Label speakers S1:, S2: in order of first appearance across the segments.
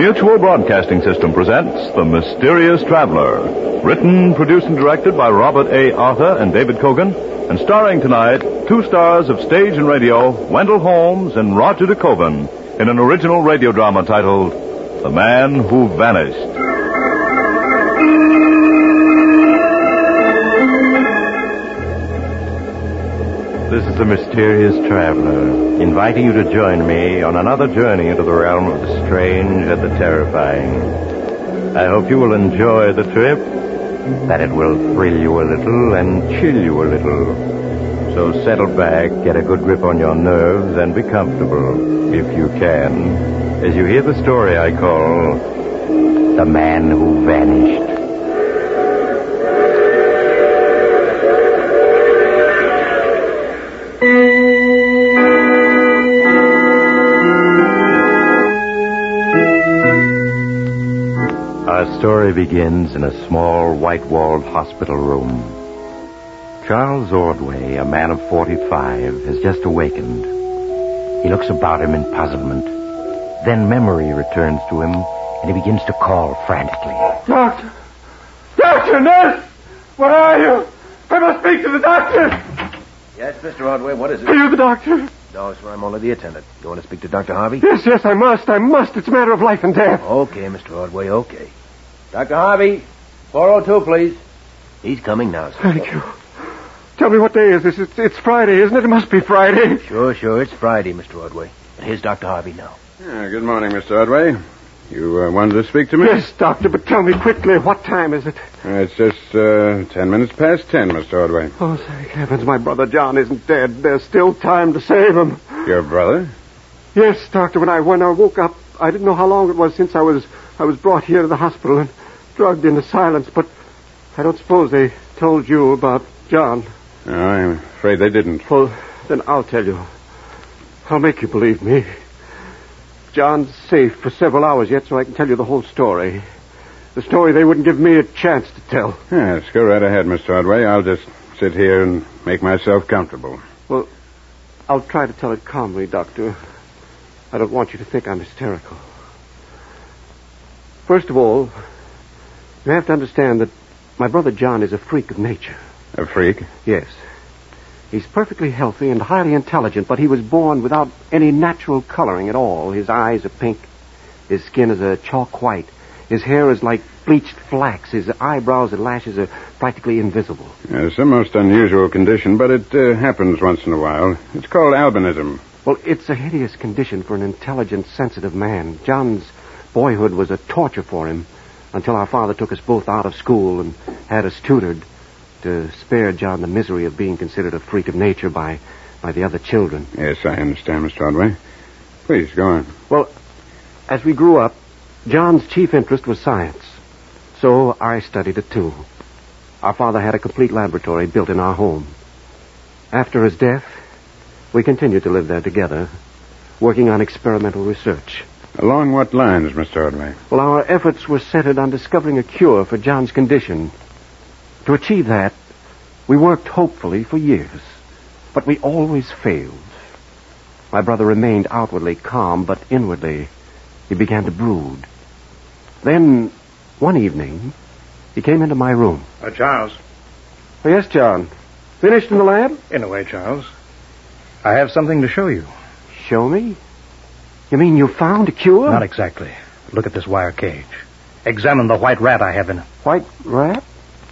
S1: Mutual Broadcasting System presents The Mysterious Traveler. Written, produced, and directed by Robert A. Arthur and David Cogan, and starring tonight two stars of stage and radio, Wendell Holmes and Roger DeCoven, in an original radio drama titled The Man Who Vanished.
S2: This is the Mysterious Traveler, inviting you to join me on another journey into the realm of the strange and the terrifying. I hope you will enjoy the trip, that it will thrill you a little and chill you a little. So settle back, get a good grip on your nerves, and be comfortable, if you can, as you hear the story I call The Man Who Vanished. Our story begins in a small, white-walled hospital room. Charles Ordway, a man of 45, has just awakened. He looks about him in puzzlement. Then memory returns to him, and he begins to call frantically.
S3: Doctor! Doctor, nurse! Where are you? I must speak to the doctor!
S4: Yes, Mr. Ordway, what is it?
S3: Are you the doctor?
S4: No, sir, I'm only the attendant. You want to speak to Dr. Harvey?
S3: Yes, I must. It's a matter of life and death.
S4: Okay, Mr. Ordway, okay. Dr. Harvey, 402, please. He's coming now, sir.
S3: Thank you. Tell me, what day is this? It's Friday, isn't it? It must be Friday.
S4: Sure, it's Friday, Mr. Ordway. And here's Dr. Harvey now.
S5: Good morning, Mr. Ordway. You wanted to speak to me?
S3: Yes, doctor, but tell me quickly, what time is it?
S5: It's just 10 minutes past 10, Mr. Ordway.
S3: Oh, thank heavens, my brother John isn't dead. There's still time to save him.
S5: Your brother?
S3: Yes, doctor, when I woke up, I didn't know how long it was since I was brought here to the hospital and drugged into silence, but I don't suppose they told you about John.
S5: No, I'm afraid they didn't.
S3: Well, then I'll tell you. I'll make you believe me. John's safe for several hours yet, so I can tell you the whole story. The story they wouldn't give me a chance to tell.
S5: Yes, go right ahead, Mr. Ordway. I'll just sit here and make myself comfortable.
S3: Well, I'll try to tell it calmly, Doctor. I don't want you to think I'm hysterical. First of all, you have to understand that my brother John is a freak of nature.
S5: A freak?
S3: Yes. He's perfectly healthy and highly intelligent, but he was born without any natural coloring at all. His eyes are pink. His skin is a chalk white. His hair is like bleached flax. His eyebrows and lashes are practically invisible.
S5: It's a most unusual condition, but it happens once in a while. It's called albinism.
S3: Well, it's a hideous condition for an intelligent, sensitive man. John's boyhood was a torture for him until our father took us both out of school and had us tutored to spare John the misery of being considered a freak of nature by the other children.
S5: Yes, I understand, Mr. Ordway. Please, go on.
S3: Well, as we grew up, John's chief interest was science. So I studied it, too. Our father had a complete laboratory built in our home. After his death, we continued to live there together, working on experimental research.
S5: Along what lines, Mr. Ordway?
S3: Well, our efforts were centered on discovering a cure for John's condition. To achieve that, we worked hopefully for years, but we always failed. My brother remained outwardly calm, but inwardly he began to brood. Then, one evening, he came into my room.
S6: Charles.
S3: Oh, yes, John. Finished in the lab?
S6: In a way, Charles. I have something to show you.
S3: Show me? You mean you found a cure?
S6: Not exactly. Look at this wire cage. Examine the white rat I have in it.
S3: White rat?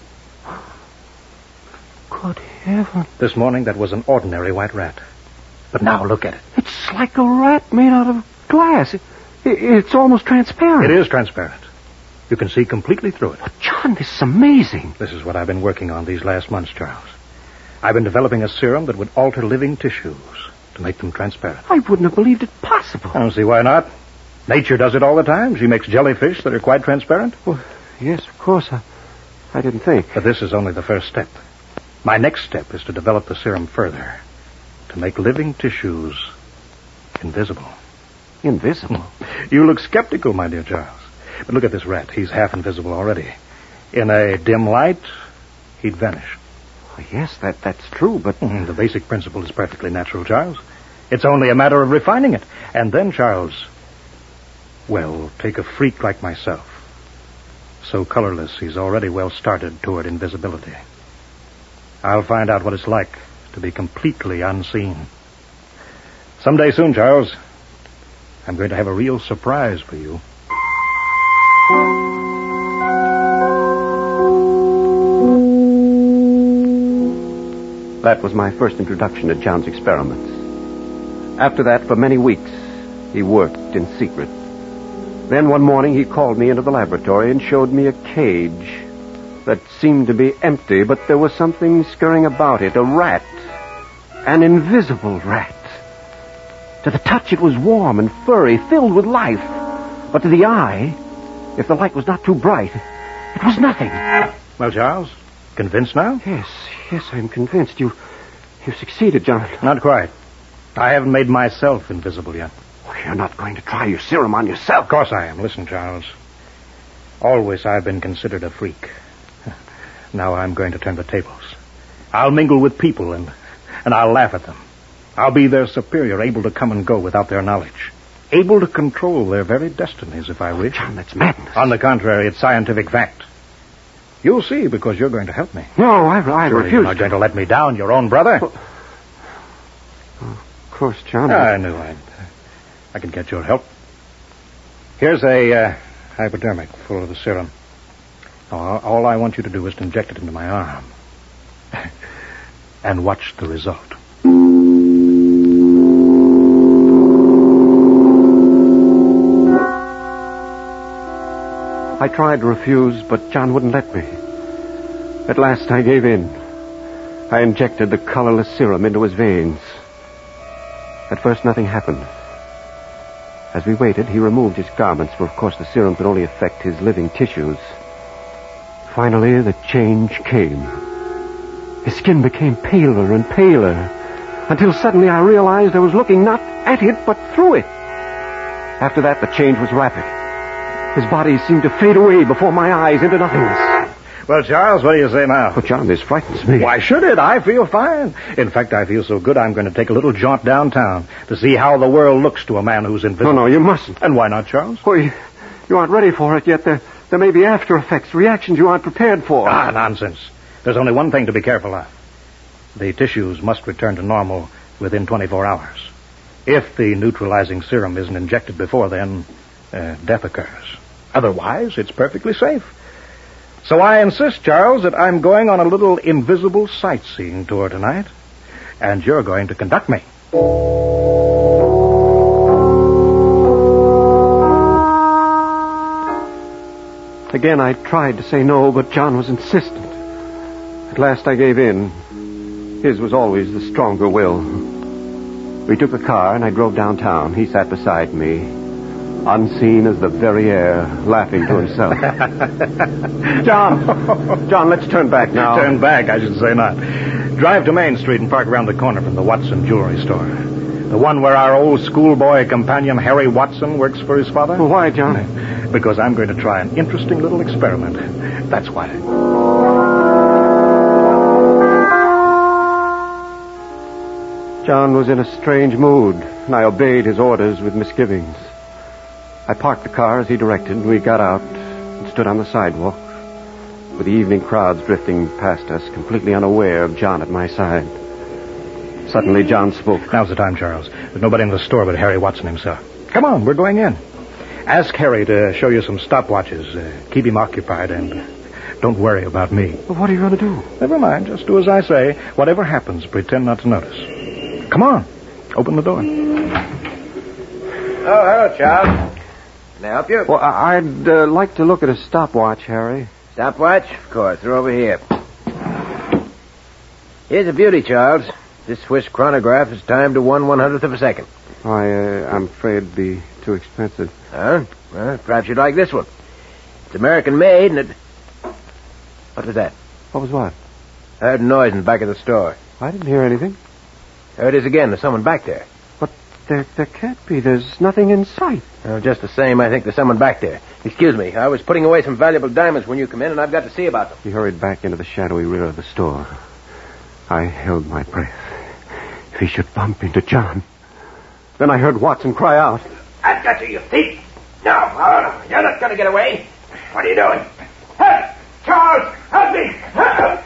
S3: Good heaven.
S6: This morning, that was an ordinary white rat. But now, look at it.
S3: It's like a rat made out of glass. It's almost transparent.
S6: It is transparent. You can see completely through it.
S3: But John, this is amazing.
S6: This is what I've been working on these last months, Charles. I've been developing a serum that would alter living tissues to make them transparent.
S3: I wouldn't have believed it possible.
S6: I don't see why not. Nature does it all the time. She makes jellyfish that are quite transparent.
S3: Well, yes, of course. I didn't think.
S6: But this is only the first step. My next step is to develop the serum further, to make living tissues invisible.
S3: Invisible?
S6: You look skeptical, my dear Charles. But look at this rat. He's half invisible already. In a dim light, he'd vanish.
S3: Oh, yes, that's true, but...
S6: The basic principle is perfectly natural, Charles. It's only a matter of refining it. And then, Charles, Well, take a freak like myself. So colorless, he's already well started toward invisibility. I'll find out what it's like to be completely unseen. Someday soon, Charles, I'm going to have a real surprise for you.
S3: That was my first introduction to John's experiments. After that, for many weeks, he worked in secret. Then one morning he called me into the laboratory and showed me a cage that seemed to be empty, but there was something scurrying about it, a rat, an invisible rat. To the touch it was warm and furry, filled with life. But to the eye, if the light was not too bright, it was nothing.
S6: Well, Charles, convinced now?
S3: Yes, I'm convinced. You've succeeded, John.
S6: Not quite. I haven't made myself invisible yet.
S3: You're not going to try your serum on yourself.
S6: Of course I am. Listen, Charles. Always I've been considered a freak. Now I'm going to turn the tables. I'll mingle with people and I'll laugh at them. I'll be their superior, able to come and go without their knowledge. Able to control their very destinies if I wish.
S3: John, that's madness.
S6: On the contrary, it's scientific fact. You'll see because you're going to help me.
S3: No, I refuse.
S6: You're not going to let me down, your own brother.
S3: Well, of course, John.
S6: I knew I could get your help. Here's a hypodermic full of the serum. All I want you to do is to inject it into my arm. And watch the result.
S3: I tried to refuse, but John wouldn't let me. At last I gave in. I injected the colorless serum into his veins. At first nothing happened. As we waited, he removed his garments, for of course the serum could only affect his living tissues. Finally, the change came. His skin became paler and paler, until suddenly I realized I was looking not at it, but through it. After that, the change was rapid. His body seemed to fade away before my eyes into nothingness.
S6: Well, Charles, what do you say now?
S3: Oh, John, this frightens me.
S6: Why should it? I feel fine. In fact, I feel so good I'm going to take a little jaunt downtown to see how the world looks to a man who's invisible.
S3: No, you mustn't.
S6: And why not, Charles?
S3: Oh, you aren't ready for it yet. There may be after effects, reactions you aren't prepared for.
S6: Ah, nonsense. There's only one thing to be careful of. The tissues must return to normal within 24 hours. If the neutralizing serum isn't injected before then, death occurs. Otherwise, it's perfectly safe. So I insist, Charles, that I'm going on a little invisible sightseeing tour tonight, and you're going to conduct me.
S3: Again, I tried to say no, but John was insistent. At last I gave in. His was always the stronger will. We took a car, and I drove downtown. He sat beside me, unseen as the very air, laughing to himself. John, let's turn back now.
S6: Turn back, I should say not. Drive to Main Street and park around the corner from the Watson Jewelry Store. The one where our old schoolboy companion Harry Watson works for his father.
S3: Well, why, John?
S6: Because I'm going to try an interesting little experiment. That's why.
S3: John was in a strange mood, and I obeyed his orders with misgivings. I parked the car as he directed, and we got out and stood on the sidewalk, with the evening crowds drifting past us, completely unaware of John at my side. Suddenly, John spoke.
S6: Now's the time, Charles. There's nobody in the store but Harry Watson himself. Come on, we're going in. Ask Harry to show you some stopwatches. Keep him occupied, and don't worry about me.
S3: Well, what are you going to do?
S6: Never mind. Just do as I say. Whatever happens, pretend not to notice. Come on. Open the door.
S4: Oh, hello, Charles. Can I help you?
S3: Well, I'd like to look at a stopwatch, Harry.
S4: Stopwatch? Of course. They're over here. Here's a beauty, Charles. This Swiss chronograph is timed to 1/100th of a second.
S3: I'm afraid it'd be too expensive.
S4: Huh? Well, perhaps you'd like this one. It's American-made, and it... What was that?
S3: What was what?
S4: I heard a noise in the back of the store.
S3: I didn't hear anything.
S4: There it is again. There's someone back there.
S3: But there can't be. There's nothing in sight.
S4: Well, just the same, I think there's someone back there. Excuse me. I was putting away some valuable diamonds when you come in, and I've got to see about them.
S3: He hurried back into the shadowy rear of the store. I held my breath. If he should bump into John. Then I heard Watson cry out.
S4: I've got you, you thief! No, you're not going to get away. What are you doing? Help! Charles, help me! Help!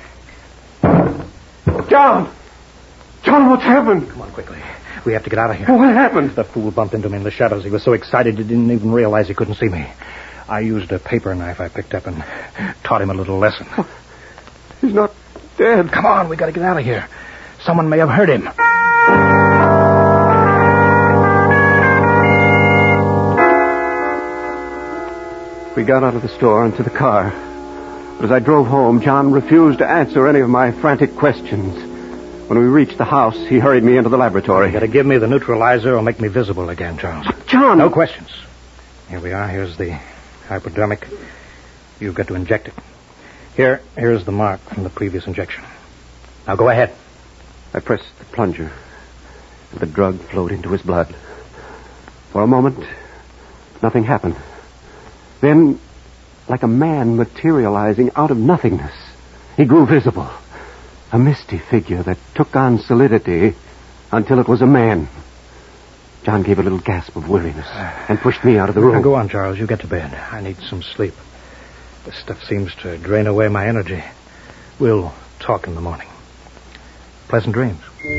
S3: John, what's happened?
S6: Come on, quickly. We have to get out of here.
S3: What happened?
S6: The fool bumped into me in the shadows. He was so excited he didn't even realize he couldn't see me. I used a paper knife I picked up and taught him a little lesson.
S3: He's not dead.
S6: Come on, we got to get out of here. Someone may have heard him.
S3: We got out of the store and to the car. But as I drove home, John refused to answer any of my frantic questions. When we reached the house, he hurried me into the laboratory.
S6: You got to give me the neutralizer or make me visible again, Charles.
S3: John!
S6: No questions. Here we are. Here's the hypodermic. You've got to inject it. Here's the mark from the previous injection. Now go ahead.
S3: I pressed the plunger, and the drug flowed into his blood. For a moment, nothing happened. Then, like a man materializing out of nothingness, he grew visible. A misty figure that took on solidity until it was a man. John gave a little gasp of weariness and pushed me out of the room.
S6: Now go on, Charles. You get to bed. I need some sleep. This stuff seems to drain away my energy. We'll talk in the morning. Pleasant dreams.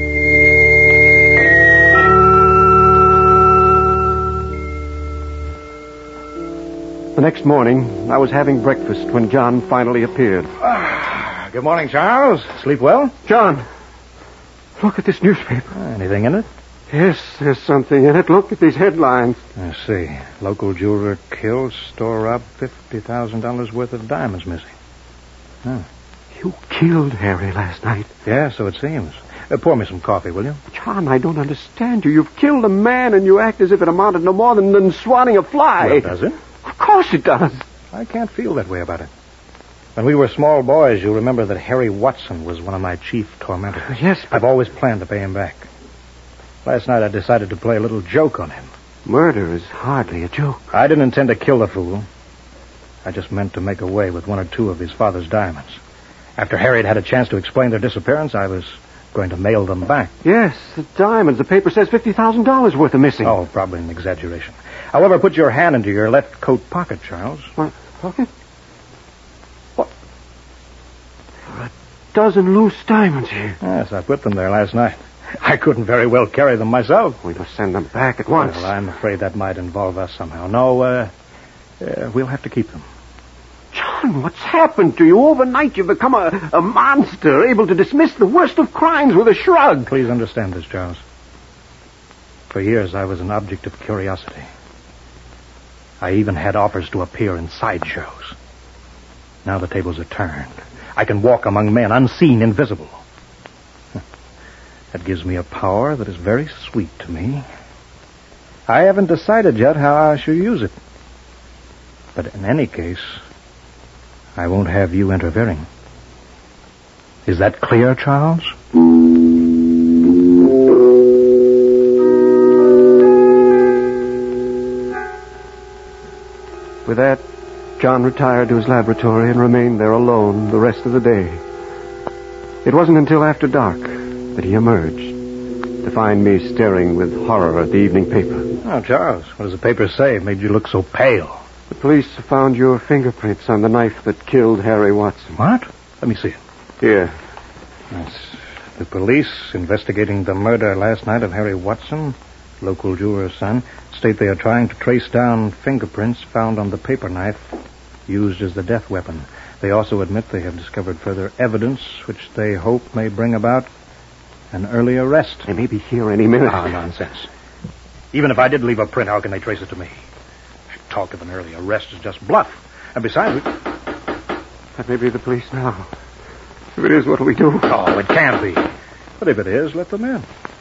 S3: The next morning, I was having breakfast when John finally appeared.
S6: Good morning, Charles. Sleep well?
S3: John, look at this newspaper.
S6: Anything in it?
S3: Yes, there's something in it. Look at these headlines.
S6: Let's see. Local jeweler killed, store robbed, $50,000 worth of diamonds missing. Huh.
S3: You killed Harry last night.
S6: Yeah, so it seems. Pour me some coffee, will you?
S3: John, I don't understand you. You've killed a man and you act as if it amounted no more than swatting a fly.
S6: Well, does it?
S3: Of course it does.
S6: I can't feel that way about it. When we were small boys, you'll remember that Harry Watson was one of my chief tormentors.
S3: Yes, but
S6: I've always planned to pay him back. Last night I decided to play a little joke on him.
S3: murder is hardly a joke.
S6: I didn't intend to kill the fool. I just meant to make away with one or two of his father's diamonds. After Harry had had a chance to explain their disappearance, I was going to mail them back.
S3: Yes, the diamonds. The paper says $50,000 worth of missing.
S6: Oh, probably an exaggeration. However, put your hand into your left coat pocket, Charles.
S3: What? Pocket? What? There are a dozen loose diamonds here.
S6: Yes, I put them there last night. I couldn't very well carry them myself.
S3: We must send them back at once.
S6: Well, I'm afraid that might involve us somehow. No, we'll have to keep them.
S3: John, what's happened to you? Overnight you've become a monster, able to dismiss the worst of crimes with a shrug.
S6: Please understand this, Charles. For years I was an object of curiosity. I even had offers to appear in sideshows. Now the tables are turned. I can walk among men, unseen, invisible. That gives me a power that is very sweet to me. I haven't decided yet how I shall use it. But in any case, I won't have you interfering. Is that clear, Charles?
S3: With that, John retired to his laboratory and remained there alone the rest of the day. It wasn't until after dark that he emerged to find me staring with horror at the evening paper.
S6: Oh, Charles, what does the paper say? It made you look so pale.
S3: The police found your fingerprints on the knife that killed Harry Watson.
S6: What? Let me see it.
S3: Here.
S6: Yes. The police investigating the murder last night of Harry Watson, local jeweler's son, state they are trying to trace down fingerprints found on the paper knife used as the death weapon. They also admit they have discovered further evidence which they hope may bring about an early arrest.
S3: They may be here any minute.
S6: Ah, nonsense. Even if I did leave a print, how can they trace it to me? Talk of an early arrest is just bluff. And besides...
S3: That may be the police now. If it is, what do we do?
S6: Oh, it can't be. But if it is, let them in.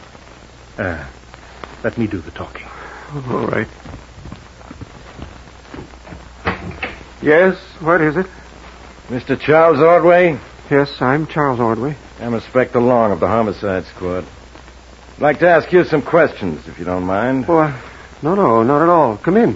S6: Let me do the talking.
S3: All right. Yes, what is it?
S7: Mr. Charles Ordway?
S3: Yes, I'm Charles Ordway.
S7: I'm Inspector Long of the Homicide Squad. I'd like to ask you some questions, if you don't mind.
S3: Oh, no, not at all. Come in.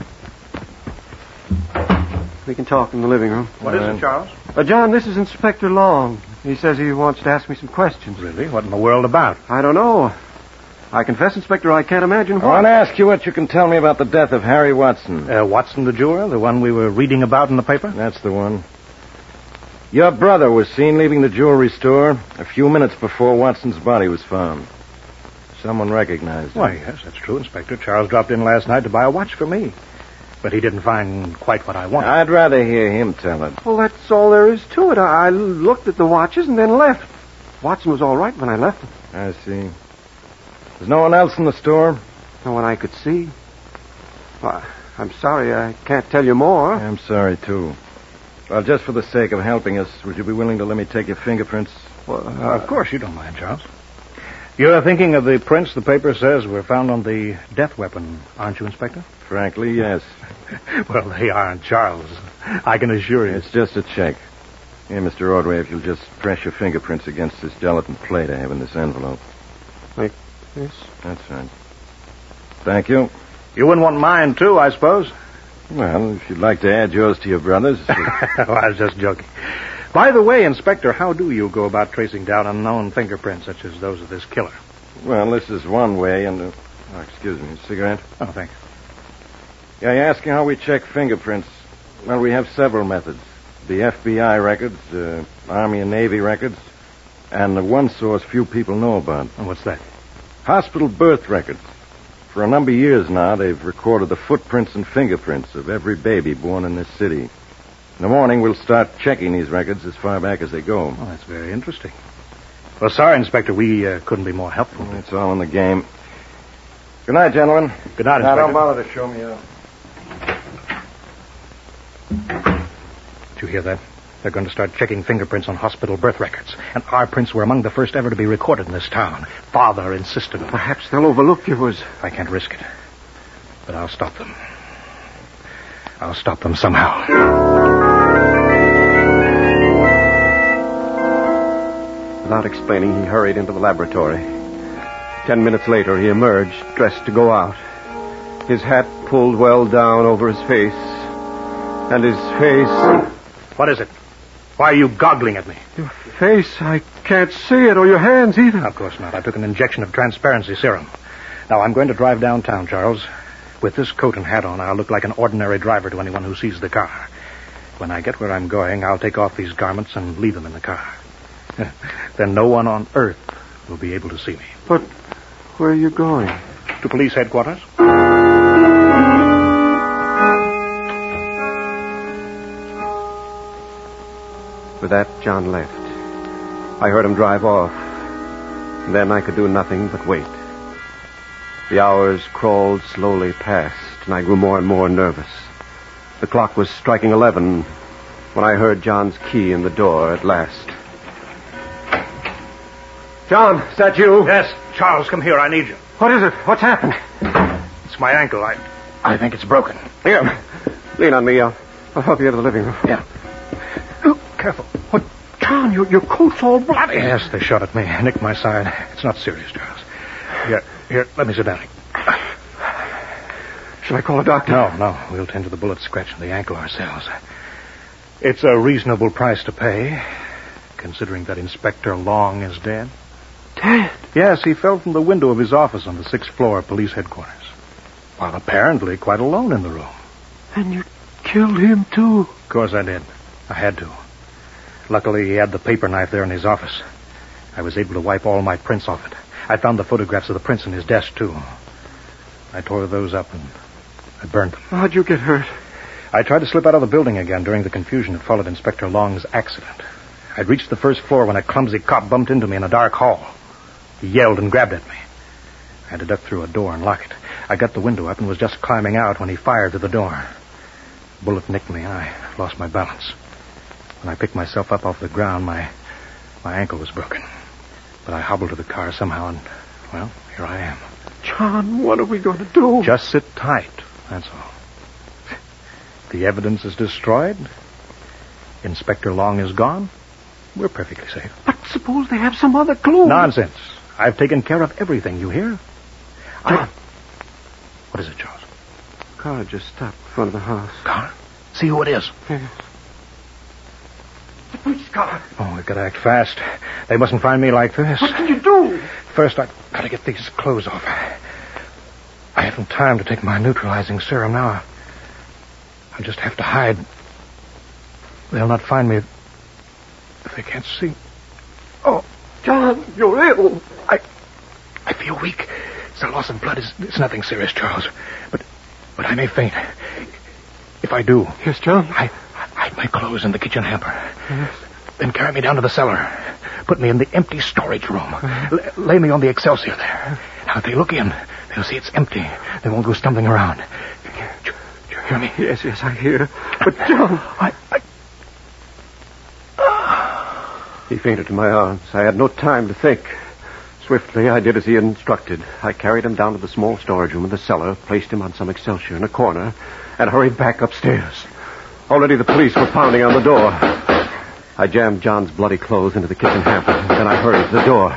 S3: We can talk in the living room.
S6: What is it, Charles?
S3: John, this is Inspector Long. He says he wants to ask me some questions.
S6: Really? What in the world about?
S3: I don't know. I confess, Inspector, I can't imagine
S7: I
S3: why.
S7: want to ask you what you can tell me about the death of Harry Watson.
S6: Watson the jeweler, the one we were reading about in the paper?
S7: That's the one. Your brother was seen leaving the jewelry store a few minutes before Watson's body was found. Someone recognized him.
S6: Why, yes, that's true, Inspector. Charles dropped in last night to buy a watch for me. But he didn't find quite what I wanted.
S7: I'd rather hear him tell it.
S3: Well, that's all there is to it. I looked at the watches and then left. Watson was all right when I left him.
S7: I see. There's no one else in the store?
S3: No one I could see. Well, I'm sorry, I can't tell you more.
S7: I'm sorry, too. Well, just for the sake of helping us, would you be willing to let me take your fingerprints?
S3: Well,
S6: of course you don't mind, Charles. You're thinking of the prints the paper says were found on the death weapon, aren't you, Inspector?
S7: Frankly, yes.
S6: Well, they aren't, Charles. I can assure you.
S7: It's just a check. Here, Mr. Ordway, if you'll just press your fingerprints against this gelatin plate I have in this envelope.
S3: Like this?
S7: That's right. Thank you.
S6: You wouldn't want mine, too, I suppose?
S7: Well, if you'd like to add yours to your brother's.
S6: Well, I was just joking. By the way, Inspector, how do you go about tracing down unknown fingerprints such as those of this killer?
S7: Well, this is one way, and... excuse me, a cigarette?
S6: Oh, thanks.
S7: Yeah, you're asking how we check fingerprints. Well, we have several methods. The FBI records, Army and Navy records, and the one source few people know about.
S6: And what's that?
S7: Hospital birth records. For a number of years now, they've recorded the footprints and fingerprints of every baby born in this city. In the morning, we'll start checking these records as far back as they go.
S6: Oh, that's very interesting. Well, sorry, Inspector, we couldn't be more helpful.
S7: It's all in the game. Good night, gentlemen.
S6: Good night,
S7: Now,
S6: Inspector.
S7: don't bother to show me out.
S6: Did you hear that? They're going to start checking fingerprints on hospital birth records. And our prints were among the first ever to be recorded in this town. Father insisted on it.
S3: Perhaps they'll overlook yours.
S6: I can't risk it. But I'll stop them. I'll stop them somehow.
S3: Without explaining, he hurried into the laboratory. 10 minutes later, he emerged, dressed to go out. His hat pulled well down over his face. And his face...
S6: What is it? Why are you goggling at me?
S3: Your face, I can't see it, or your hands either.
S6: Of course not. I took an injection of transparency serum. Now, I'm going to drive downtown, Charles. With this coat and hat on, I'll look like an ordinary driver to anyone who sees the car. When I get where I'm going, I'll take off these garments and leave them in the car. Then no one on earth will be able to see me.
S3: But where are you going?
S6: To police headquarters.
S3: With that, John left. I heard him drive off. Then I could do nothing but wait. The hours crawled slowly past, and I grew more and more nervous. The clock was striking 11 when I heard John's key in the door at last. John, is that you?
S6: Yes, Charles, come here. I need you.
S3: What is it? What's happened?
S6: It's my ankle. I think it's broken.
S3: Here, lean on me. I'll help you out of the living room.
S6: Yeah. Oh, careful. What?
S3: John, your coat's all bloody.
S6: Yes, they shot at me. Nicked my side. It's not serious, Charles. Here, let me sit down.
S3: Shall I call a doctor?
S6: No. We'll tend to the bullet scratch in the ankle ourselves. It's a reasonable price to pay, considering that Inspector Long is dead.
S3: Dead?
S6: Yes, he fell from the window of his office on the 6th floor of police headquarters. While apparently quite alone in the room.
S3: And you killed him, too?
S6: Of course I did. I had to. Luckily, he had the paper knife there in his office. I was able to wipe all my prints off it. I found the photographs of the prints in his desk, too. I tore those up and I burned them.
S3: How'd you get hurt?
S6: I tried to slip out of the building again during the confusion that followed Inspector Long's accident. I'd reached the first floor when a clumsy cop bumped into me in a dark hall. He yelled and grabbed at me. I had to duck through a door and lock it. I got the window up and was just climbing out when he fired through the door. The bullet nicked me and I lost my balance. When I picked myself up off the ground, my ankle was broken. But I hobbled to the car somehow and, well, here I am.
S3: John, what are we going to do?
S6: Just sit tight, that's all. The evidence is destroyed. Inspector Long is gone. We're perfectly safe.
S3: But suppose they have some other clue.
S6: Nonsense. I've taken care of everything, you hear?
S3: John.
S6: What is it, Charles?
S3: The car just stopped in front of the house.
S6: Car? See who it is.
S3: Yes. The police car.
S6: Oh, we've got to act fast. They mustn't find me like this.
S3: What can you do?
S6: first I've got to get these clothes off. I haven't time to take my neutralizing serum now. I'll just have to hide. They'll not find me if they can't see. Oh,
S3: John, you're ill.
S6: I feel weak. It's a loss of blood. It's nothing serious, Charles. But I may faint. If I do...
S3: Yes, John?
S6: I hide my clothes in the kitchen hamper. Yes. Then carry me down to the cellar. Put me in the empty storage room. Lay me on the Excelsior there. Now, if they look in, they'll see it's empty. They won't go stumbling around. Do you hear me?
S3: Yes, I hear. But, John... He fainted in my arms. I had no time to think. Swiftly, I did as he had instructed. I carried him down to the small storage room in the cellar, placed him on some Excelsior in a corner, and hurried back upstairs. Already the police were pounding on the door. I jammed John's bloody clothes into the kitchen hamper, and then I hurried to the door.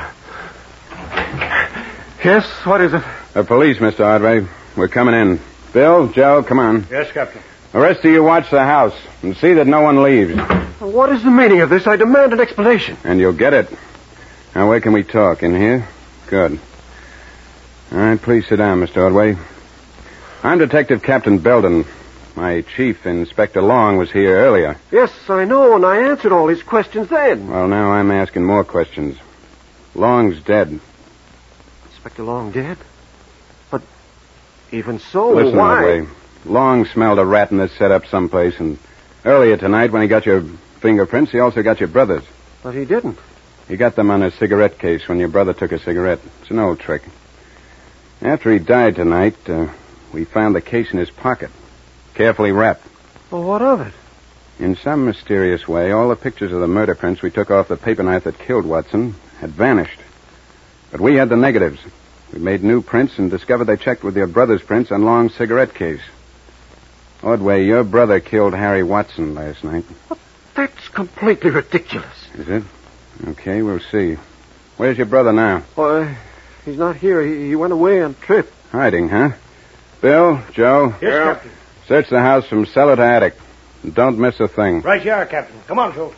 S3: Yes, what is it?
S5: The police, Mr. Ordway. We're coming in. Bill, Joe, come on.
S6: Yes, Captain.
S5: The rest of you watch the house and see that no one leaves.
S3: What is the meaning of this? I demand an explanation.
S5: And you'll get it. Now, where can we talk? In here? Good. All right, please sit down, Mr. Ordway. I'm Detective Captain Belden. My chief, Inspector Long, was here earlier.
S3: Yes, I know, and I answered all his questions then.
S5: Well, now I'm asking more questions. Long's dead.
S3: Inspector Long dead? But even so,
S5: Listen,
S3: why?
S5: Ordway. Long smelled a rat in this setup someplace, and earlier tonight when he got your fingerprints, he also got your brother's.
S3: But he didn't.
S5: He got them on a cigarette case when your brother took a cigarette. It's an old trick. After he died tonight, we found the case in his pocket, carefully wrapped.
S3: Well, what of it?
S5: In some mysterious way, all the pictures of the murder prints we took off the paper knife that killed Watson had vanished. But we had the negatives. We made new prints and discovered they checked with your brother's prints on Long's cigarette case. Ordway, your brother killed Harry Watson last night.
S3: That's completely ridiculous.
S5: Is it? Okay, we'll see. Where's your brother now?
S3: Why, he's not here. He went away on trip.
S5: Hiding, huh? Bill, Joe.
S6: Yes, Captain.
S5: Search the house from cellar to attic. And don't miss a thing.
S6: Right you are, Captain. Come on, Joe.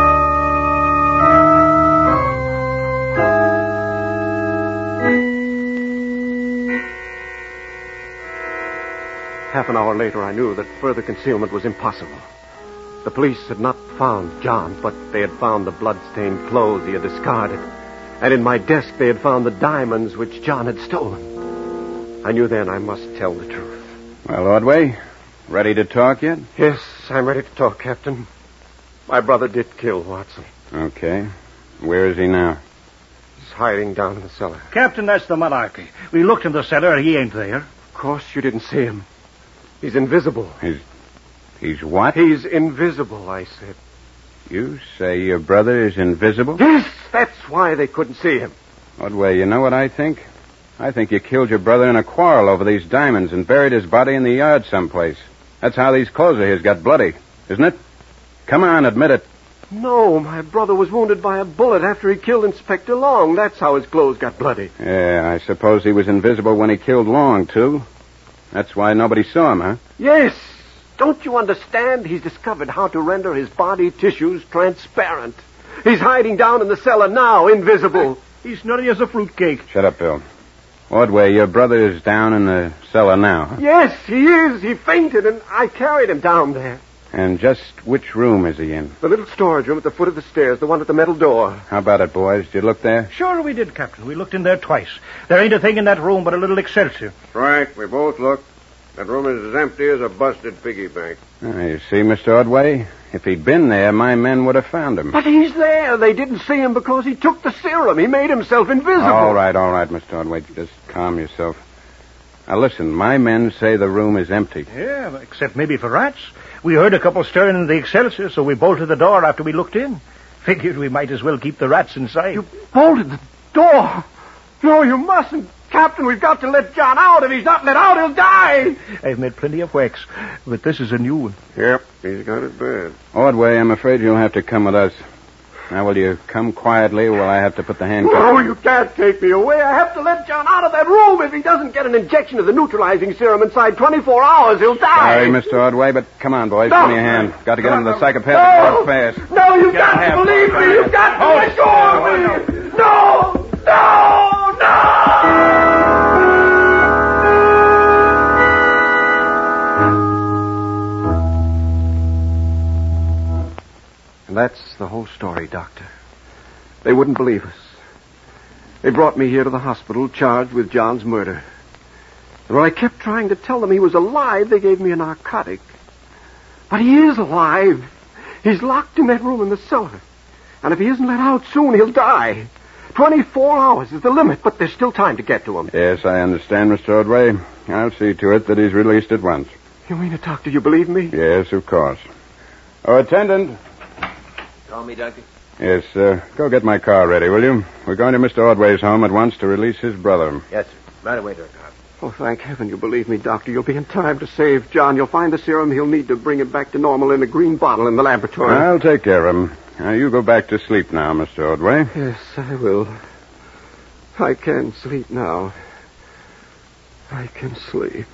S3: Half an hour later, I knew that further concealment was impossible. The police had not found John, but they had found the blood-stained clothes he had discarded. And in my desk, they had found the diamonds which John had stolen. I knew then I must tell the truth.
S5: Well, Ordway, ready to talk yet?
S3: Yes, I'm ready to talk, Captain. My brother did kill Watson.
S5: Okay. Where is he now?
S3: He's hiding down in the cellar.
S6: Captain, that's the Monarchy. We looked in the cellar. He ain't there.
S3: Of course you didn't see him. He's invisible.
S5: He's what?
S3: He's invisible, I said.
S5: You say your brother is invisible?
S3: Yes, that's why they couldn't see him.
S5: Ordway, you know what I think? I think you killed your brother in a quarrel over these diamonds and buried his body in the yard someplace. That's how these clothes of his got bloody, isn't it? Come on, admit it.
S3: No, my brother was wounded by a bullet after he killed Inspector Long. That's how his clothes got bloody.
S5: Yeah, I suppose he was invisible when he killed Long, too. That's why nobody saw him, huh?
S3: Yes. Don't you understand? He's discovered how to render his body tissues transparent. He's hiding down in the cellar now, invisible.
S6: He's nutty as a fruitcake.
S5: Shut up, Bill. Ordway, your brother is down in the cellar now, huh?
S3: Yes, he is. He fainted, and I carried him down there.
S5: And just which room is he in?
S3: The little storage room at the foot of the stairs, the one with the metal door.
S5: How about it, boys? Did you look there?
S6: Sure we did, Captain. We looked in there twice. There ain't a thing in that room but a little Excelsior.
S8: Right, we both looked. That room is as empty as a busted piggy bank.
S5: You see, Mr. Ordway, if he'd been there, my men would have found him.
S3: But he's there. They didn't see him because he took the serum. He made himself invisible.
S5: All right, Mr. Ordway. Just calm yourself. Now, listen, my men say the room is empty.
S6: Yeah, except maybe for rats. We heard a couple stirring in the Excelsior, so we bolted the door after we looked in. Figured we might as well keep the rats inside.
S3: You bolted the door? No, you mustn't. Captain, we've got to let John out. If he's not let out, he'll die.
S6: I've made plenty of whacks, but this is a new one.
S8: Yep, he's got it bad.
S5: Ordway, I'm afraid you'll have to come with us. Now, will you come quietly while I have to put the handcuffs
S3: No,
S5: on?
S3: you can't take me away. I have to let John out of that room. If he doesn't get an injection of the neutralizing serum inside 24 hours, he'll die.
S5: Sorry, Mr. Ordway, but come on, boys.
S3: No.
S5: Give me a hand. Got to get him to the psychopathic ward fast.
S3: No, you've got to believe me. You've got to let go of me. No, no, no! story, Doctor. They wouldn't believe us. They brought me here to the hospital charged with John's murder. And when I kept trying to tell them he was alive, they gave me a narcotic. But he is alive. He's locked in that room in the cellar. And if he isn't let out soon, he'll die. 24 hours is the limit, but there's still time to get to him.
S5: Yes, I understand, Mr. Ordway. I'll see to it that he's released at once.
S3: You mean it, Doctor? You believe me?
S5: Yes, of course. Oh, attendant.
S4: Call me, Doctor.
S5: Yes, go get my car ready, will you? We're going to Mr. Ordway's home at once to release his brother.
S4: Yes, sir. Right away, Dr. Harvey.
S3: Oh, thank heaven you believe me, Doctor. You'll be in time to save John. You'll find the serum he'll need to bring him back to normal in a green bottle in the laboratory.
S5: I'll take care of him. You go back to sleep now, Mr. Ordway.
S3: Yes, I will. I can sleep now. I can sleep.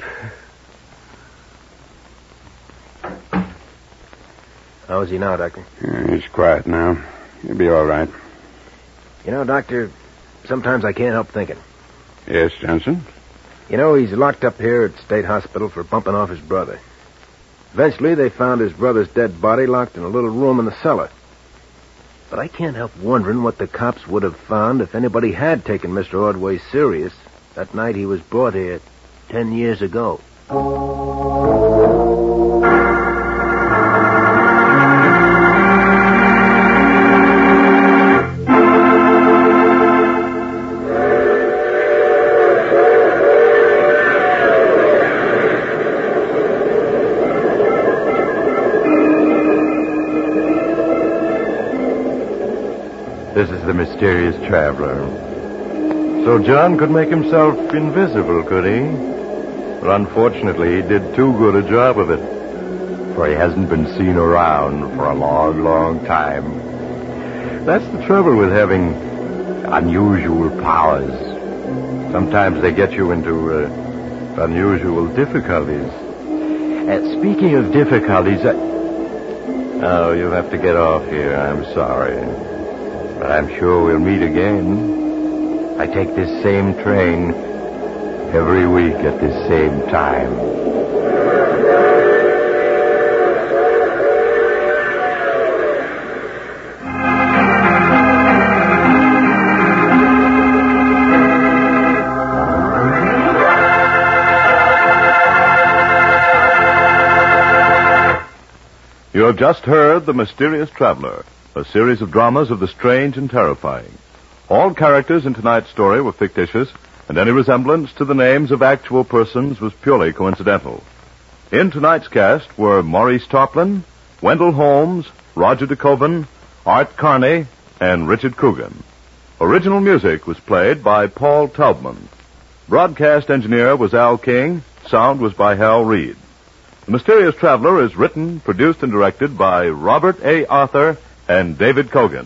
S4: How is he now, Doctor?
S5: He's quiet now. He'll be all right.
S4: You know, Doctor, sometimes I can't help thinking.
S5: Yes, Johnson?
S4: You know, he's locked up here at State Hospital for bumping off his brother. Eventually, they found his brother's dead body locked in a little room in the cellar. But I can't help wondering what the cops would have found if anybody had taken Mr. Ordway serious that night he was brought here 10 years ago.
S2: This is the mysterious traveler. So John could make himself invisible, could he? But unfortunately, he did too good a job of it. For he hasn't been seen around for a long, long time. That's the trouble with having unusual powers. Sometimes they get you into unusual difficulties. Speaking of difficulties, Oh, you'll have to get off here. I'm sorry. But I'm sure we'll meet again. I take this same train every week at this same time.
S1: You have just heard The Mysterious Traveler, a series of dramas of the strange and terrifying. All characters in tonight's story were fictitious, and any resemblance to the names of actual persons was purely coincidental. In tonight's cast were Maurice Tarplin, Wendell Holmes, Roger DeKoven, Art Carney, and Richard Coogan. Original music was played by Paul Taubman. Broadcast engineer was Al King. Sound was by Hal Reed. The Mysterious Traveler is written, produced, and directed by Robert A. Arthur and David Kogan.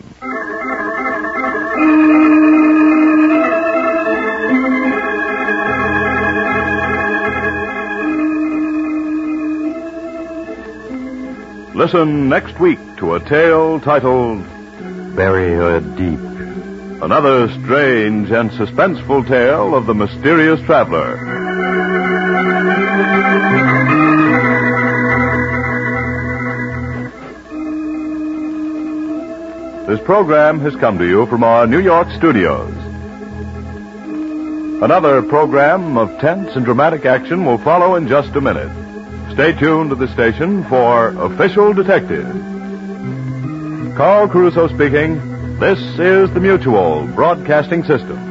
S1: Listen next week to a tale titled
S2: Bury Her Deep.
S1: Another strange and suspenseful tale of the Mysterious Traveler. This program has come to you from our New York studios. Another program of tense and dramatic action will follow in just a minute. Stay tuned to the station for Official Detective. Carl Caruso speaking. This is the Mutual Broadcasting System.